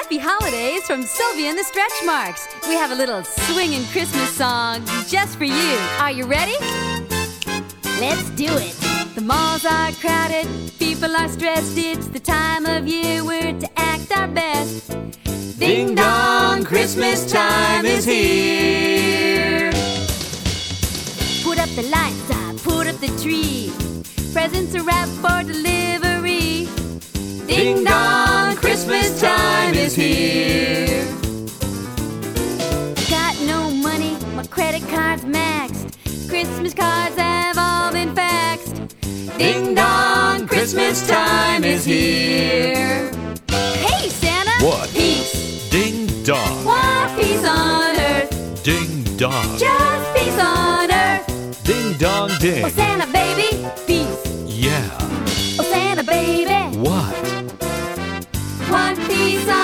Happy holidays from Sylvia and the Stretch Marks. We have a little swinging Christmas song just for you. Are you ready? Let's do it. The malls are crowded, people are stressed. It's the time of year we're to act our best. Ding dong, Christmas time is here. Put up the lights, put up the tree. Presents are wrapped for delivery. Ding dong, Christmas time is here. Got no money, my credit card's maxed. Christmas cards have all been faxed. Ding dong, Christmas time is here. Hey, Santa! What? Peace. Ding dong. What peace on earth? Ding dong. Just peace on earth. Ding dong ding. Oh, Santa baby, peace. Yeah. Oh, Santa baby, What? one piece on